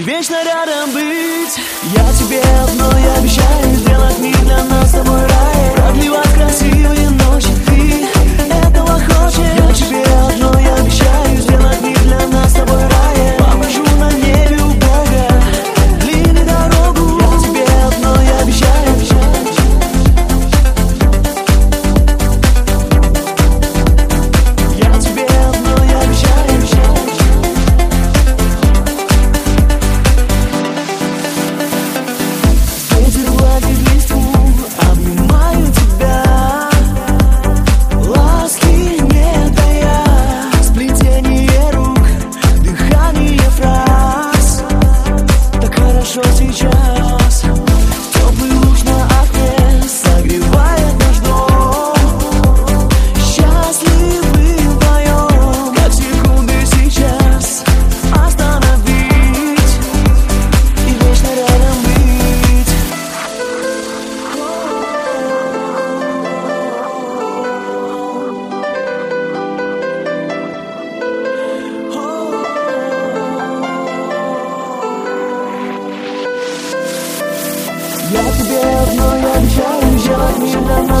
вечно рядом быть. Я тебе одно я обещаю, сделать мир для нас с тобой рай, продлевать красивые ночи. Ты этого хочешь? Я тебе одно я обещаю, сделать мир для нас с тобой рай, покажу на небе у Бога длинную дорогу. Я тебе одно я обещаю. Сейчас теплый луч на окне согревает наш дом. Счастливы вдвоем, как секунды сейчас остановить и вечно рядом быть. Я тебе одно я обещаю, сделать мир для нас.